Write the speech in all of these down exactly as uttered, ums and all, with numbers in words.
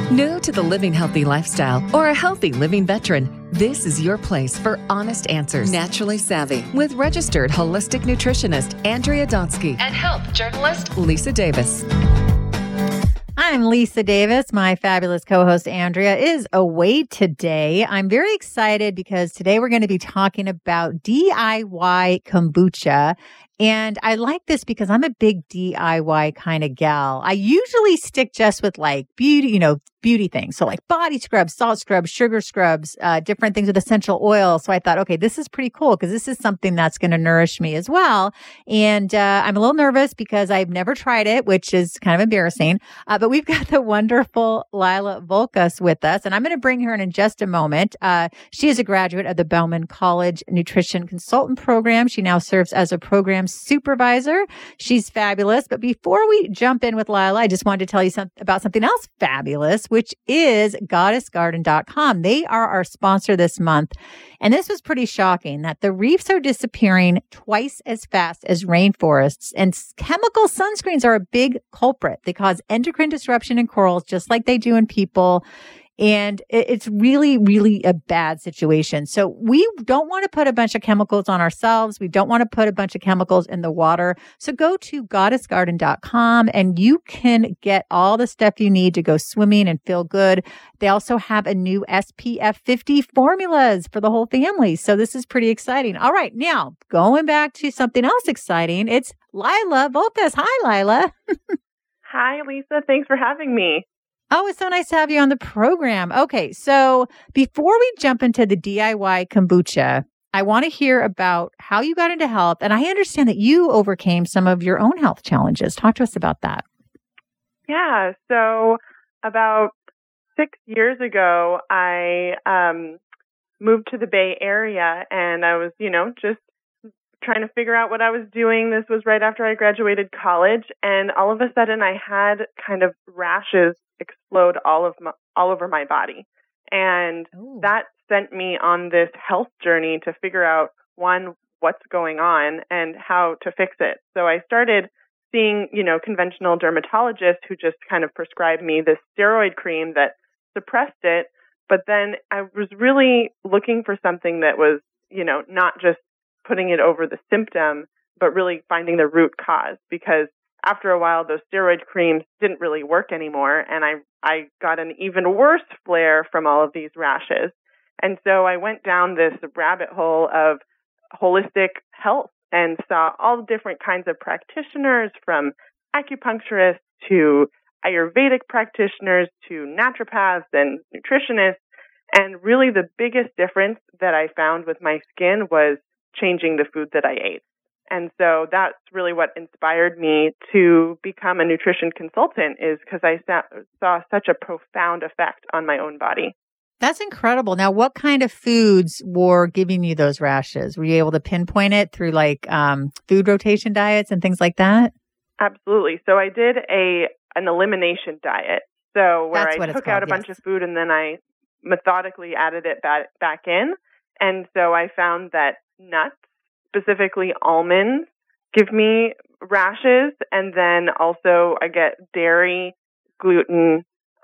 New to the living healthy lifestyle or a healthy living veteran, this is your place for honest answers. Naturally Savvy with registered holistic nutritionist Andrea Donsky and health journalist Lisa Davis. I'm Lisa Davis. My fabulous co-host Andrea is away today. I'm very excited because today we're going to be talking about D I Y kombucha. And I like this because I'm a big D I Y kind of gal. I usually stick just with like beauty, you know, beauty things. So like body scrubs, salt scrubs, sugar scrubs, uh, different things with essential oil. So I thought, okay, this is pretty cool because this is something that's going to nourish me as well. And uh, I'm a little nervous because I've never tried it, which is kind of embarrassing. Uh, but we've got the wonderful Lila Volkas with us, and I'm going to bring her in in just a moment. Uh, she is a graduate of the Bellman College Nutrition Consultant Program. She now serves as a program supervisor. She's fabulous. But before we jump in with Lila, I just wanted to tell you some, about something else fabulous, which is goddess garden dot com. They are our sponsor this month. And this was pretty shocking that the reefs are disappearing twice as fast as rainforests. And chemical sunscreens are a big culprit. They cause endocrine disruption in corals, just like they do in people. And it's really, really a bad situation. So we don't want to put a bunch of chemicals on ourselves. We don't want to put a bunch of chemicals in the water. So go to goddess garden dot com and you can get all the stuff you need to go swimming and feel good. They also have a new S P F fifty formulas for the whole family. So this is pretty exciting. All right. Now, going back to something else exciting, it's Lila Volkas. Hi, Lila. Hi, Lisa. Thanks for having me. Oh, it's so nice to have you on the program. Okay, so before we jump into the D I Y kombucha, I want to hear about how you got into health. And I understand that you overcame some of your own health challenges. Talk to us about that. Yeah, so about six years ago, I um, moved to the Bay Area, and I was, you know, just trying to figure out what I was doing. This was right after I graduated college, and all of a sudden I had kind of rashes explode all of my, all over my body. And Ooh. That sent me on this health journey to figure out, one, what's going on and how to fix it. So I started seeing, you know, conventional dermatologists who just kind of prescribed me this steroid cream that suppressed it. But then I was really looking for something that was, you know, not just putting it over the symptom, but really finding the root cause, because after a while, those steroid creams didn't really work anymore, and I I got an even worse flare from all of these rashes. And so I went down this rabbit hole of holistic health and saw all different kinds of practitioners, from acupuncturists to Ayurvedic practitioners to naturopaths and nutritionists. And really the biggest difference that I found with my skin was changing the food that I ate. And so that's really what inspired me to become a nutrition consultant, is because I saw, saw such a profound effect on my own body. That's incredible. Now, what kind of foods were giving you those rashes? Were you able to pinpoint it through like um, food rotation diets and things like that? Absolutely. So I did a an elimination diet. So where That's I what it's took called, out a yes. bunch of food and then I methodically added it back, back in. And so I found that nuts, specifically almonds, give me rashes. And then also I get dairy, gluten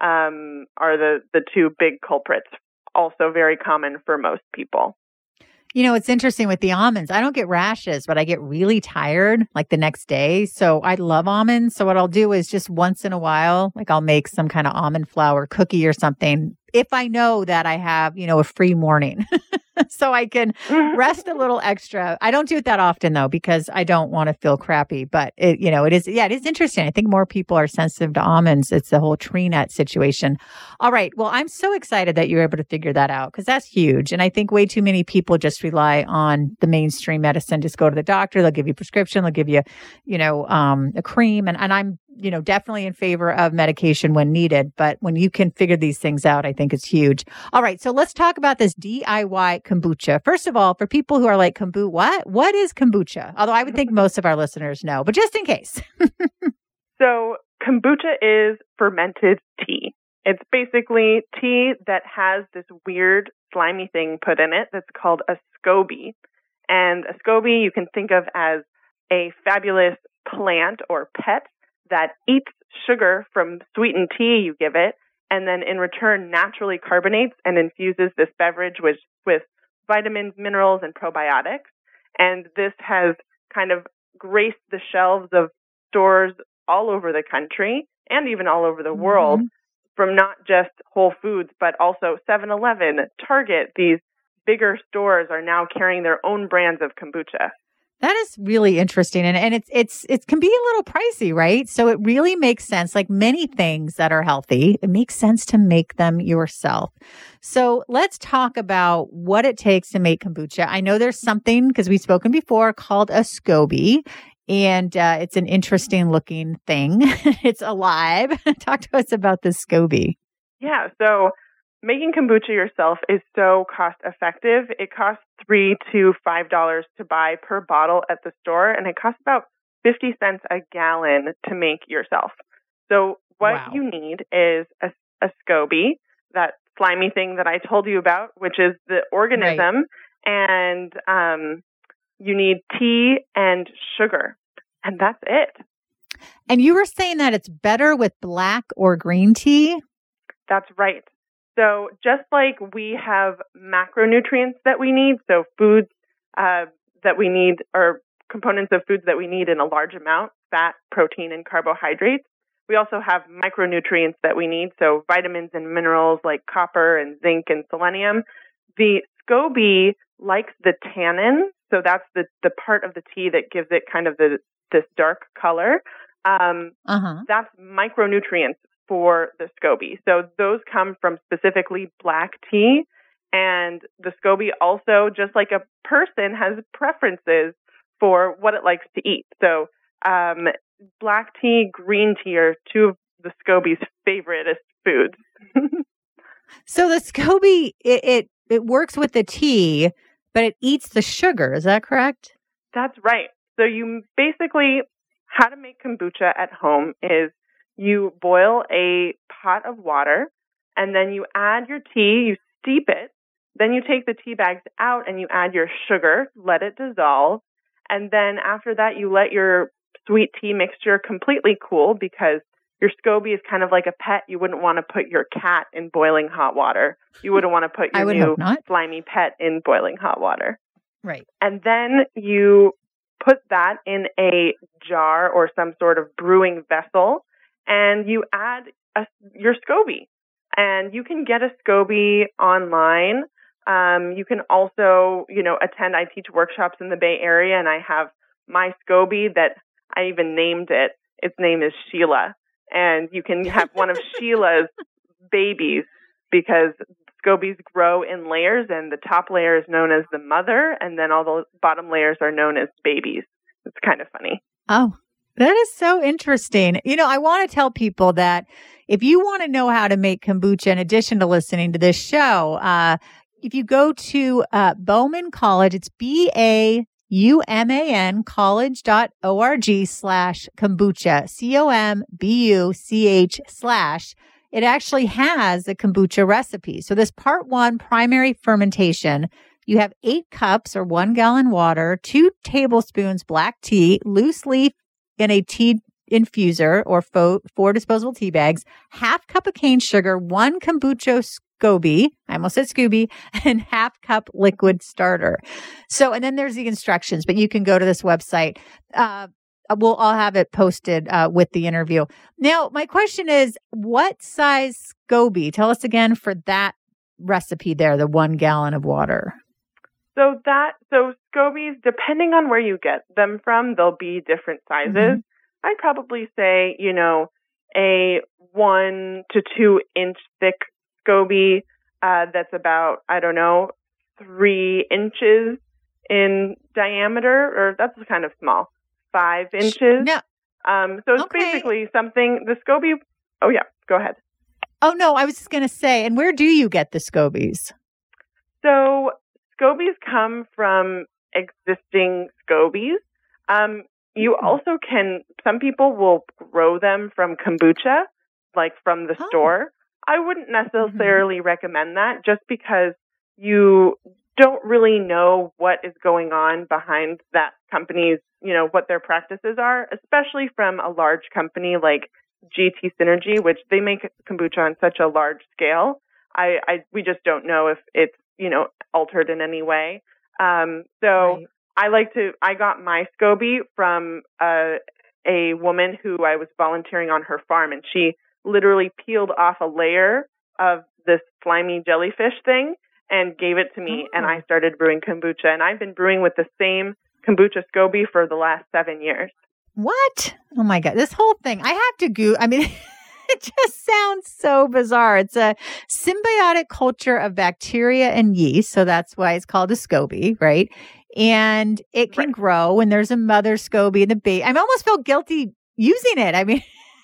um, are the, the two big culprits, also very common for most people. You know, it's interesting with the almonds. I don't get rashes, but I get really tired like the next day. So I love almonds. So what I'll do is just once in a while, like I'll make some kind of almond flour cookie or something, if I know that I have, you know, a free morning. So I can rest a little extra. I don't do it that often though, because I don't want to feel crappy, but it, you know, it is, yeah, it is interesting. I think more people are sensitive to almonds. It's the whole tree nut situation. All right. Well, I'm so excited that you're able to figure that out, because that's huge. And I think way too many people just rely on the mainstream medicine. Just go to the doctor. They'll give you a prescription. They'll give you, you know, um, a cream. And, and I'm, you know, definitely in favor of medication when needed. But when you can figure these things out, I think it's huge. All right. So let's talk about this D I Y kombucha. First of all, for people who are like, kombucha, what? What is kombucha? Although I would think most of our listeners know, but just in case. So kombucha is fermented tea. It's basically tea that has this weird slimy thing put in it that's called a SCOBY. And a SCOBY you can think of as a fabulous plant or pet that eats sugar from sweetened tea you give it and then in return naturally carbonates and infuses this beverage with, with vitamins, minerals, and probiotics. And this has kind of graced the shelves of stores all over the country and even all over the mm-hmm. world, from not just Whole Foods, but also seven eleven, Target. These bigger stores are now carrying their own brands of kombucha. That is really interesting. And, and it's, it's, it can be a little pricey, right? So it really makes sense. Like many things that are healthy, it makes sense to make them yourself. So let's talk about what it takes to make kombucha. I know there's something, because we've spoken before, called a SCOBY. And uh, it's an interesting looking thing. It's alive. Talk to us about the SCOBY. Yeah. So making kombucha yourself is so cost effective. It costs three to five dollars to buy per bottle at the store, and it costs about fifty cents a gallon to make yourself. So what wow. you need is a, a SCOBY, that slimy thing that I told you about, which is the organism, right. and um, you need tea and sugar, and that's it. And you were saying that it's better with black or green tea? That's right. So just like we have macronutrients that we need, so foods uh, that we need, or components of foods that we need in a large amount, fat, protein, and carbohydrates, we also have micronutrients that we need, so vitamins and minerals like copper and zinc and selenium. The SCOBY likes the tannin, so that's the, the part of the tea that gives it kind of the this dark color. Um, uh-huh. That's micronutrients for the SCOBY. So those come from specifically black tea. And the SCOBY also, just like a person, has preferences for what it likes to eat. So um, black tea, green tea are two of the SCOBY's favorite foods. So the SCOBY, it, it it works with the tea, but it eats the sugar. Is that correct? That's right. So you basically, how to make kombucha at home is you boil a pot of water, and then you add your tea, you steep it, then you take the tea bags out and you add your sugar, let it dissolve, and then after that you let your sweet tea mixture completely cool, because your SCOBY is kind of like a pet. You wouldn't want to put your cat in boiling hot water. You wouldn't want to put your new slimy pet in boiling hot water. Right. And then you put that in a jar or some sort of brewing vessel, and you add a, your SCOBY. And you can get a SCOBY online. Um, you can also, you know, attend. I teach workshops in the Bay Area, and I have my SCOBY that I even named it. Its name is Sheila. And you can have one of Sheila's babies, because SCOBYs grow in layers, and the top layer is known as the mother, and then all the bottom layers are known as babies. It's kind of funny. Oh, that is so interesting. You know, I want to tell people that if you want to know how to make kombucha, in addition to listening to this show, uh, if you go to uh, Bauman College, it's B A U M A N college dot org slash kombucha, C O M B U C H slash. It actually has a kombucha recipe. So this part one, primary fermentation, you have eight cups or one gallon water, two tablespoons black tea, loose leaf in a tea infuser or fo- four disposable tea bags, half cup of cane sugar, one kombucha SCOBY, I almost said Scooby, and half cup liquid starter. So, and then there's the instructions, but you can go to this website. Uh, we'll all have it posted uh, with the interview. Now, my question is, what size SCOBY? Tell us again for that recipe there, the one gallon of water. So that, so SCOBYs, depending on where you get them from, they'll be different sizes. Mm-hmm. I'd probably say, you know, a one to two inch thick SCOBY uh, that's about, I don't know, three inches in diameter, or that's kind of small, five inches. No. Um, so it's okay. basically something, the SCOBY, oh yeah, go ahead. Oh no, I was just going to say, and where do you get the SCOBYs? So SCOBYs come from existing SCOBYs. Um, you also can, some people will grow them from kombucha, like from the oh. store. I wouldn't necessarily mm-hmm. recommend that, just because you don't really know what is going on behind that company's, you know, what their practices are, especially from a large company like G T Synergy, which they make kombucha on such a large scale. I, I we just don't know if it's, you know, altered in any way. Um, so right. I like to, I got my SCOBY from uh, a woman who I was volunteering on her farm, and she literally peeled off a layer of this slimy jellyfish thing and gave it to me, oh. and I started brewing kombucha. And I've been brewing with the same kombucha SCOBY for the last seven years. What? Oh my God. This whole thing, I have to go, I mean, it just sounds so bizarre. It's a symbiotic culture of bacteria and yeast. So that's why it's called a SCOBY, right? And it can right. grow when there's a mother SCOBY and the baby. I almost feel guilty using it. I mean,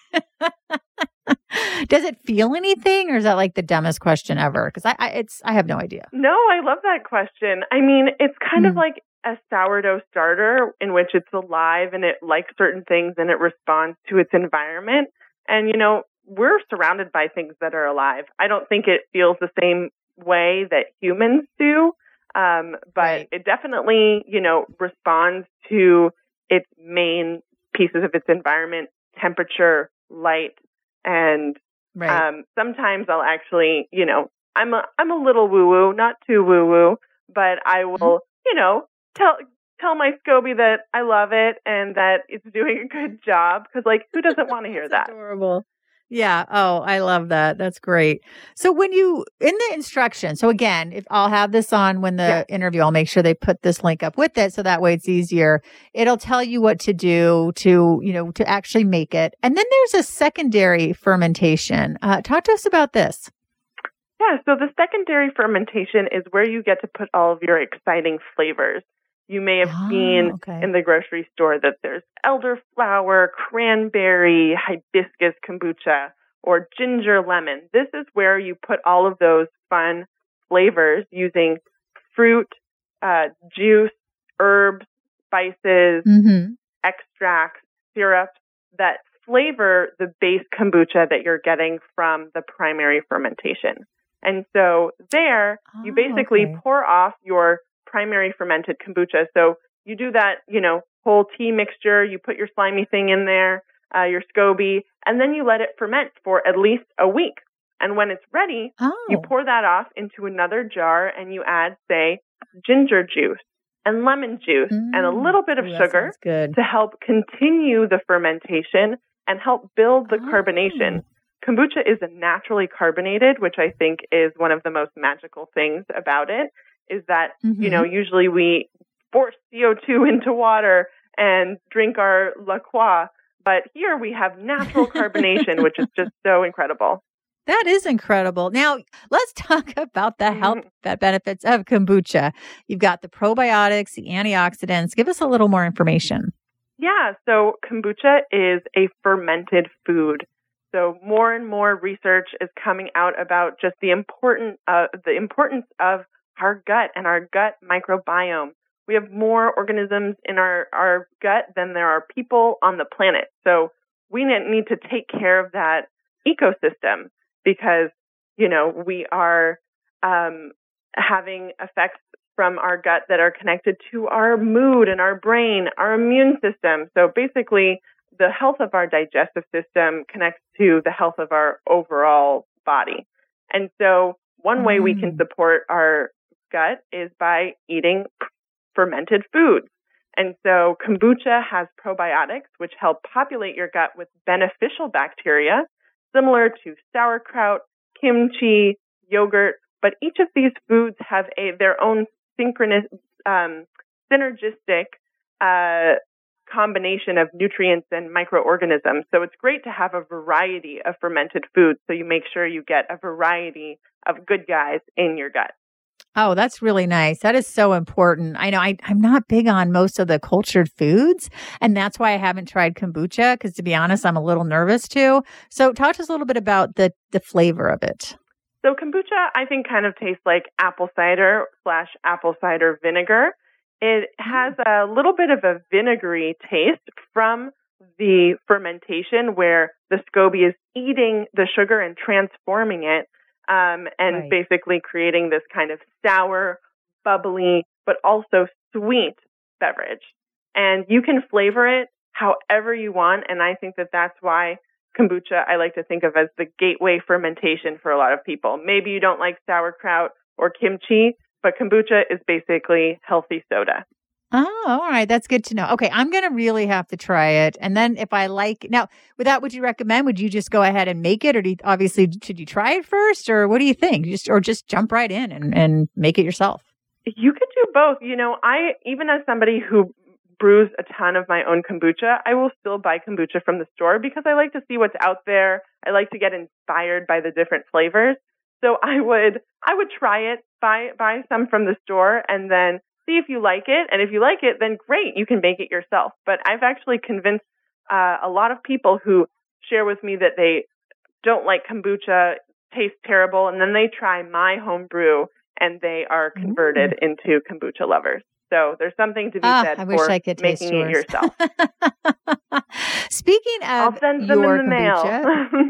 does it feel anything, or is that like the dumbest question ever? Because I, I, it's, I have no idea. No, I love that question. I mean, it's kind mm. of like a sourdough starter in which it's alive and it likes certain things and it responds to its environment. And, you know, we're surrounded by things that are alive. I don't think it feels the same way that humans do, um, but right. it definitely, you know, responds to its main pieces of its environment, temperature, light, and right. um, sometimes I'll actually, you know, I'm a I'm a little woo-woo, not too woo-woo, but I will, mm-hmm. you know, tell tell my SCOBY that I love it and that it's doing a good job, because, like, who doesn't want to hear that? Adorable. Yeah. Oh, I love that. That's great. So when you, in the instructions, so again, if I'll have this on when the yeah. interview, I'll make sure they put this link up with it. So that way it's easier. It'll tell you what to do to, you know, to actually make it. And then there's a secondary fermentation. Uh, talk to us about this. Yeah. So the secondary fermentation is where you get to put all of your exciting flavors. You may have oh, seen okay. in the grocery store that there's elderflower, cranberry, hibiscus kombucha, or ginger lemon. This is where you put all of those fun flavors using fruit, uh, juice, herbs, spices, mm-hmm. extracts, syrups that flavor the base kombucha that you're getting from the primary fermentation. And so there, oh, you basically okay. pour off your primary fermented kombucha. So you do that, you know, whole tea mixture, you put your slimy thing in there, uh, your SCOBY, and then you let it ferment for at least a week. And when it's ready, oh. you pour that off into another jar and you add, say, ginger juice and lemon juice mm. and a little bit of Ooh, sugar to help continue the fermentation and help build the oh. carbonation. Kombucha is naturally carbonated, which I think is one of the most magical things about it. Is that, mm-hmm. you know, usually we force C O two into water and drink our La Croix, but here we have natural carbonation, which is just so incredible. That is incredible. Now, let's talk about the health mm-hmm. benefits of kombucha. You've got the probiotics, the antioxidants. Give us a little more information. Yeah, so kombucha is a fermented food. So more and more research is coming out about just the important, uh, the importance of our gut and our gut microbiome. We have more organisms in our, our gut than there are people on the planet. So we need to take care of that ecosystem because, you know, we are um, having effects from our gut that are connected to our mood and our brain, our immune system. So basically, the health of our digestive system connects to the health of our overall body. And so one way mm. we can support our gut is by eating fermented foods. And so kombucha has probiotics, which help populate your gut with beneficial bacteria, similar to sauerkraut, kimchi, yogurt. But each of these foods have a their own synchronous, um, synergistic uh, combination of nutrients and microorganisms. So it's great to have a variety of fermented foods so you make sure you get a variety of good guys in your gut. Oh, that's really nice. That is so important. I know I, I'm not big on most of the cultured foods, and that's why I haven't tried kombucha, because to be honest, I'm a little nervous too. So talk to us a little bit about the, the flavor of it. So kombucha, I think, kind of tastes like apple cider slash apple cider vinegar. It has a little bit of a vinegary taste from the fermentation where the SCOBY is eating the sugar and transforming it um, and right. basically creating this kind of sour, bubbly, but also sweet beverage. And you can flavor it however you want. And I think that that's why kombucha I like to think of as the gateway fermentation for a lot of people. Maybe you don't like sauerkraut or kimchi, but kombucha is basically healthy soda. Oh, all right. That's good to know. Okay. I'm going to really have to try it. And then if I like, now, with that, would you recommend, would you just go ahead and make it? Or do you, obviously, should you try it first? Or what do you think? Just, or just jump right in and, and make it yourself? You could do both. You know, I, even as somebody who brews a ton of my own kombucha, I will still buy kombucha from the store because I like to see what's out there. I like to get inspired by the different flavors. So I would, I would try it, buy, buy some from the store, and then see if you like it. And if you like it, then great, you can make it yourself. But I've actually convinced uh, a lot of people who share with me that they don't like kombucha, tastes terrible, and then they try my home brew and they are converted Ooh. into kombucha lovers. So there's something to be ah, said I for wish I could making taste yours. it yourself. Speaking of I'll send them your in the kombucha, mail.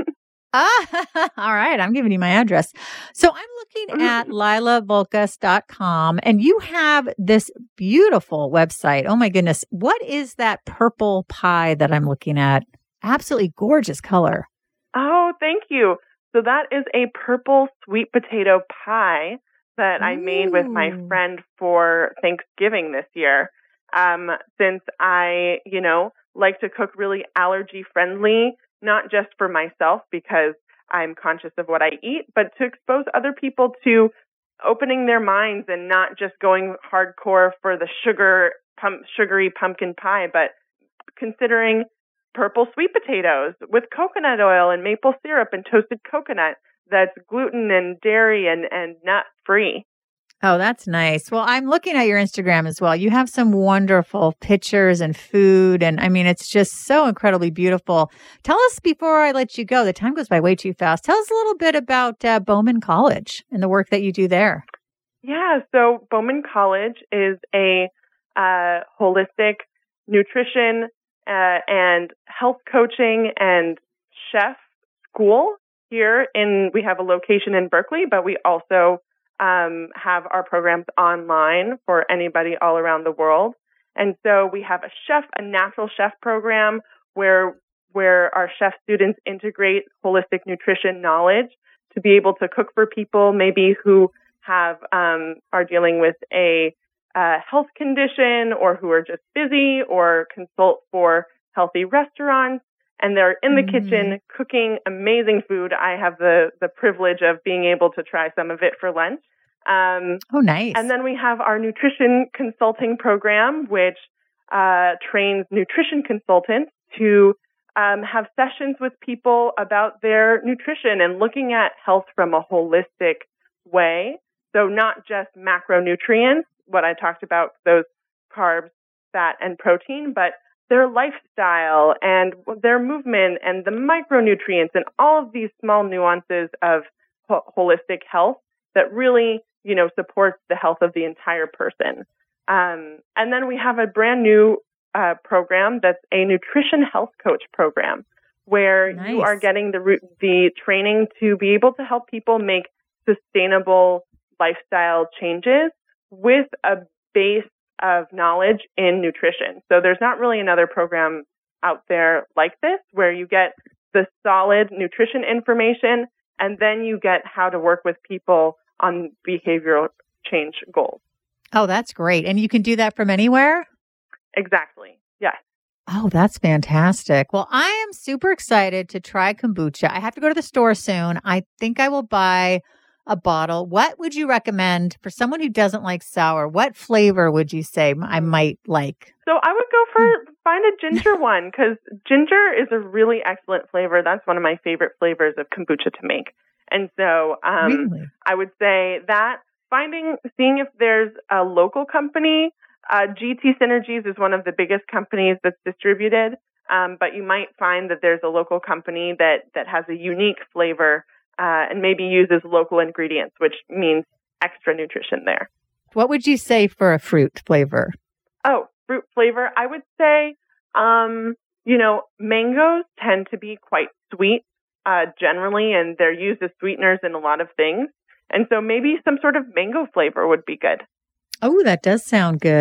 Ah, all right. I'm giving you my address. So I'm looking at Lila Volkas dot com, and you have this beautiful website. Oh my goodness. What is that purple pie that I'm looking at? Absolutely gorgeous color. Oh, thank you. So that is a purple sweet potato pie that I Ooh. made with my friend for Thanksgiving this year. Um, since I, you know, like to cook really allergy friendly, not just for myself because I'm conscious of what I eat, but to expose other people to opening their minds and not just going hardcore for the sugar, pump, sugary pumpkin pie, but considering purple sweet potatoes with coconut oil and maple syrup and toasted coconut that's gluten and dairy and, and nut free. Oh, that's nice. Well, I'm looking at your Instagram as well. You have some wonderful pictures and food. And I mean, it's just so incredibly beautiful. Tell us before I let you go, the time goes by way too fast. Tell us a little bit about uh, Bowman College and the work that you do there. Yeah. So Bowman College is a uh, holistic nutrition uh, and health coaching and chef school here in, we have a location in Berkeley, but we also Um, have our programs online for anybody all around the world. And so we have a chef, a natural chef program where, where our chef students integrate holistic nutrition knowledge to be able to cook for people maybe who have, um, are dealing with a, uh, health condition or who are just busy or consult for healthy restaurants. And they're in the mm-hmm. kitchen cooking amazing food. I have the, the privilege of being able to try some of it for lunch. Um, oh, nice. And then we have our nutrition consulting program, which uh, trains nutrition consultants to um, have sessions with people about their nutrition and looking at health from a holistic way. So not just macronutrients, what I talked about, those carbs, fat, and protein, but their lifestyle and their movement and the micronutrients and all of these small nuances of ho- holistic health that really, you know, supports the health of the entire person. Um, and then we have a brand new uh, program that's a nutrition health coach program where nice. you are getting the the training to be able to help people make sustainable lifestyle changes with a base of knowledge in nutrition. So there's not really another program out there like this where you get the solid nutrition information and then you get how to work with people on behavioral change goals. Oh, that's great. And you can do that from anywhere? Exactly. Yes. Oh, that's fantastic. Well, I am super excited to try kombucha. I have to go to the store soon. I think I will buy a bottle. What would you recommend for someone who doesn't like sour? What flavor would you say I might like? So I would go for find a ginger one because ginger is a really excellent flavor. That's one of my favorite flavors of kombucha to make. And so um, really? I would say that finding, seeing if there's a local company. Uh, G T Synergies is one of the biggest companies that's distributed, um, but you might find that there's a local company that, that has a unique flavor uh, and maybe uses local ingredients, which means extra nutrition there. What would you say for a fruit flavor? Oh, fruit flavor. I would say, um, you know, mangoes tend to be quite sweet uh, generally, and they're used as sweeteners in a lot of things. And so maybe some sort of mango flavor would be good. Oh, that does sound good.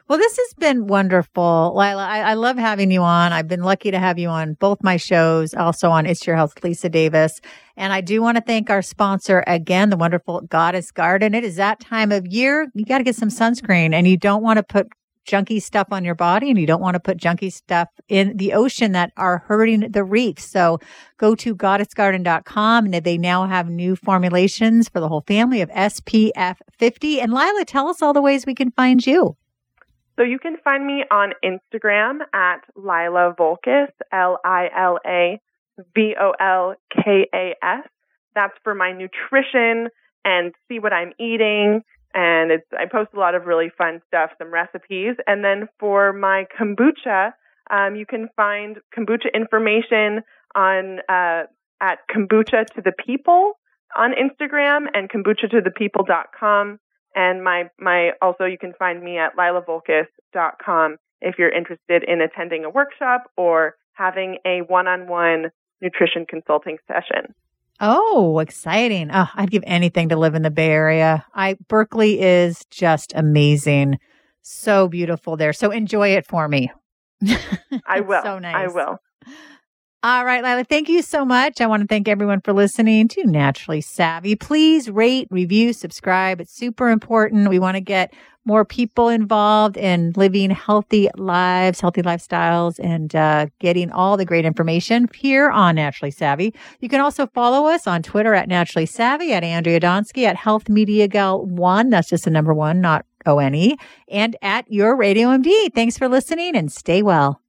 Well, this has been wonderful, Lila. I, I love having you on. I've been lucky to have you on both my shows, also on It's Your Health, Lisa Davis. And I do want to thank our sponsor again, the wonderful Goddess Garden. It is that time of year. You got to get some sunscreen, and you don't want to put junky stuff on your body, and you don't want to put junky stuff in the ocean that are hurting the reefs. So go to goddess garden dot com, and they now have new formulations for the whole family of S P F fifty. And Lila, tell us all the ways we can find you. So you can find me on Instagram at Lila Volkes, L I L A V O L K A S. That's for my nutrition and see what I'm eating. And it's, I post a lot of really fun stuff, some recipes. And then for my kombucha, um, you can find kombucha information on uh, at Kombucha to the People on Instagram and kombucha to the people dot com. And my, my also you can find me at lila volkes dot com if you're interested in attending a workshop or having a one-on-one nutrition consulting session. Oh, exciting. Oh, I'd give anything to live in the Bay Area. I Berkeley is just amazing. So beautiful there. So enjoy it for me. I will. So nice. I will. All right, Lila, thank you so much. I want to thank everyone for listening to Naturally Savvy. Please rate, review, subscribe. It's super important. We want to get more people involved in living healthy lives, healthy lifestyles, and uh, getting all the great information here on Naturally Savvy. You can also follow us on Twitter at Naturally Savvy, at Andrea Donsky, at Health Media Gal one. That's just the number one, not O N E, and at Your Radio M D. Thanks for listening and stay well.